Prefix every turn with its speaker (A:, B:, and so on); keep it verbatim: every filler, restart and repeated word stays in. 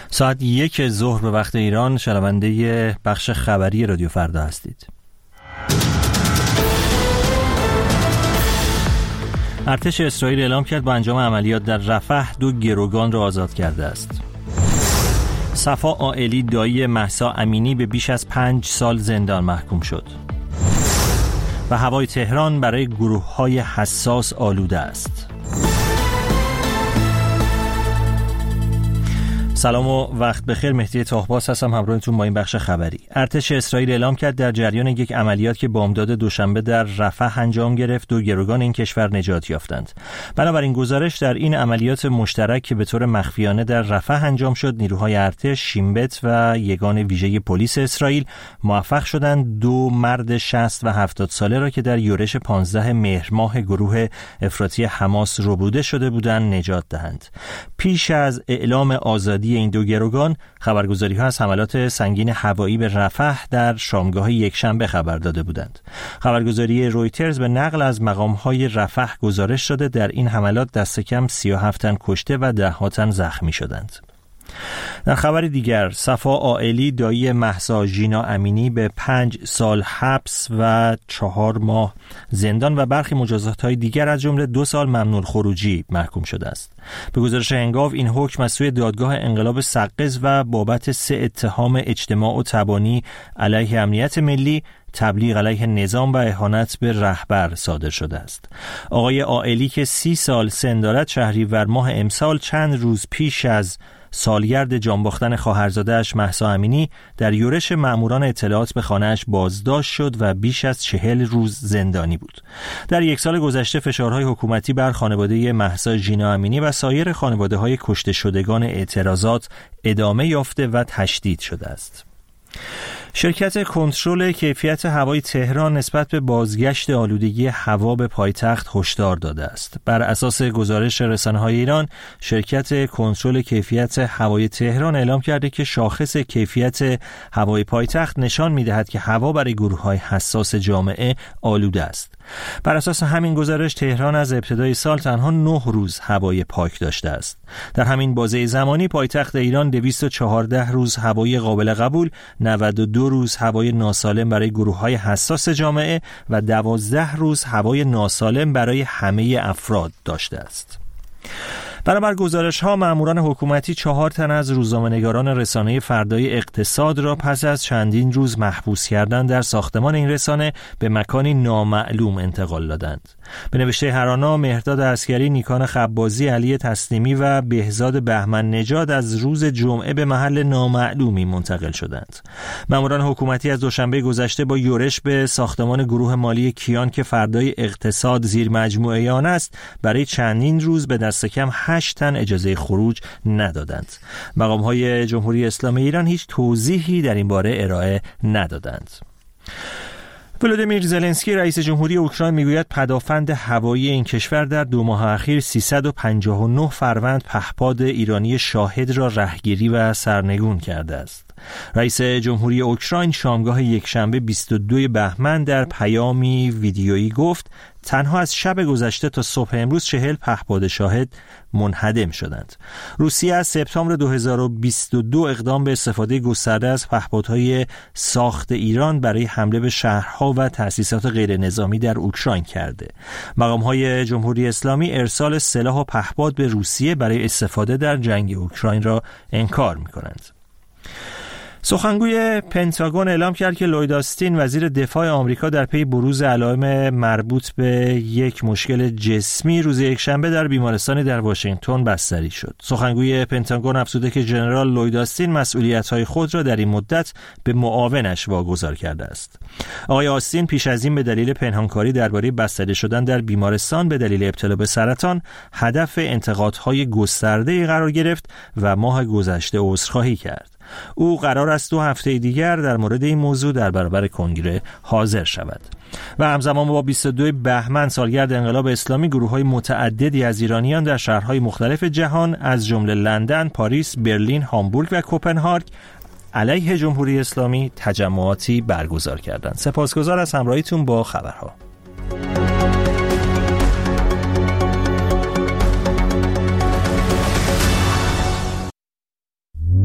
A: ساعت یک ظهر به وقت ایران شنونده بخش خبری رادیو فردا هستید. ارتش اسرائیل اعلام کرد با انجام عملیات در رفح دو گروگان را آزاد کرده است. صفا عائلی دایی مهسا امینی به بیش از پنج سال زندان محکوم شد. و هوای تهران برای گروه‌های حساس آلوده است. سلام و وقت بخیر، مهدی طاهباز هستم همراهتون با این بخش خبری. ارتش اسرائیل اعلام کرد در جریان یک عملیات که بامداد دوشنبه در رفح انجام گرفت دو گروگان این کشور نجات یافتند. بنابراین گزارش در این عملیات مشترک که به طور مخفیانه در رفح انجام شد، نیروهای ارتش، شین بت و یگان ویژه پلیس اسرائیل موفق شدند دو مرد شصت و هفتاد ساله را که در یورش پانزده مهر ماه گروه افراطی حماس ربوده شده بودند نجات دهند. پیش از اعلام آزادی این دو گروگان، خبرگزاری‌ها از حملات سنگین هوایی به رفح در شامگاه یکشنبه خبر داده بودند. خبرگزاری رویترز به نقل از مقام‌های رفح گزارش داده در این حملات دست کم سی و هفت تن کشته و ده ها تن زخمی شدند. در خبر دیگر، صفا عائلی دایی مهسا ژینا امینی به پنج سال حبس و چهار ماه زندان و برخی مجازات‌های دیگر از جمله دو سال ممنوع خروجی محکوم شده است. به گزارش هنگاو این حکم از سوی دادگاه انقلاب سقز و بابت سه اتهام اجتماع و تبانی علیه امنیت ملی، تبلیغ علیه نظام و اهانت به رهبر صادر شده است. آقای عائلی که سی سال سن دارد، شهریور ماه امسال چند روز پیش از سالگرد جانباختن خواهرزاده‌اش مهسا امینی در یورش مأموران اطلاعات به خانه‌اش بازداشت شد و بیش از چهل روز زندانی بود. در یک سال گذشته فشارهای حکومتی بر خانواده مهسا ژینا امینی و سایر خانواده‌های کشته شدگان اعتراضات ادامه یافته و تشدید شده است. شرکت کنترل کیفیت هوای تهران نسبت به بازگشت آلودگی هوا به پایتخت هشدار داده است. بر اساس گزارش رسانه‌های ایران، شرکت کنترل کیفیت هوای تهران اعلام کرده که شاخص کیفیت هوای پایتخت نشان می‌دهد که هوا برای گروه‌های حساس جامعه آلوده است. بر اساس همین گزارش، تهران از ابتدای سال تنها نه روز هوای پاک داشته است. در همین بازه زمانی پایتخت ایران دویست و چهارده روز هوای قابل قبول، نود و دو روز هوای ناسالم برای گروه‌های حساس جامعه و دوازده روز هوای ناسالم برای همه افراد داشته است. بنابر گزارش‌ها، ماموران حکومتی چهار تن از روزنامه‌نگاران رسانه فردای اقتصاد را پس از چندین روز محبوس کردن در ساختمان این رسانه به مکانی نامعلوم انتقال دادند. به نوشته هرانا، مهرداد عسکری، نیکان خبازی، علی تسلیمی و بهزاد بهمن نژاد از روز جمعه به محل نامعلومی منتقل شدند. ماموران حکومتی از دوشنبه گذشته با یورش به ساختمان گروه مالی کیان که فردای اقتصاد زیر مجموعه آن است، برای چندین روز به دست کم هشت تن اجازه خروج ندادند. مقام‌های جمهوری اسلامی ایران هیچ توضیحی در این باره ارائه ندادند. ولودیمیر زلنسکی رئیس جمهوری اوکراین میگوید پدافند هوایی این کشور در دو ماه اخیر سیصد و پنجاه و نه فروند پهپاد ایرانی شاهد را رهگیری و سرنگون کرده است. رئیس جمهوری اوکراین شامگاه یکشنبه بیست و دو بهمن در پیامی ویدیویی گفت تنها از شب گذشته تا صبح امروز چهل پهپاد شاهد منهدم شدند. روسیه از سپتامبر دو هزار و بیست و دو اقدام به استفاده گسترده از پهپادهای ساخت ایران برای حمله به شهرها و تأسیسات غیر نظامی در اوکراین کرده. مقام‌های جمهوری اسلامی ارسال سلاح و پهپاد به روسیه برای استفاده در جنگ اوکراین را انکار می‌کنند. سخنگوی پنتاگون اعلام کرد که لوید آستین وزیر دفاع آمریکا در پی بروز علائم مربوط به یک مشکل جسمی روز یکشنبه در بیمارستانی در واشنگتن بستری شد. سخنگوی پنتاگون افزوده که ژنرال لوید آستین مسئولیت‌های خود را در این مدت به معاونش واگذار کرده است. آقای آستین پیش از این به دلیل پنهانکاری درباره بستری شدن در بیمارستان به دلیل ابتلا به سرطان هدف انتقادهای گسترده‌ای قرار گرفت و ماه گذشته عذرخواهی کرد. او قرار است دو هفته دیگر در مورد این موضوع در برابر کنگره حاضر شود. و همزمان با بیست و دو بهمن سالگرد انقلاب اسلامی، گروه‌های متعددی از ایرانیان در شهرهای مختلف جهان از جمله لندن، پاریس، برلین، هامبورگ و کوپنهاگ علیه جمهوری اسلامی تجمعاتی برگزار کردند. سپاسگزار از همراهیتون با خبرها.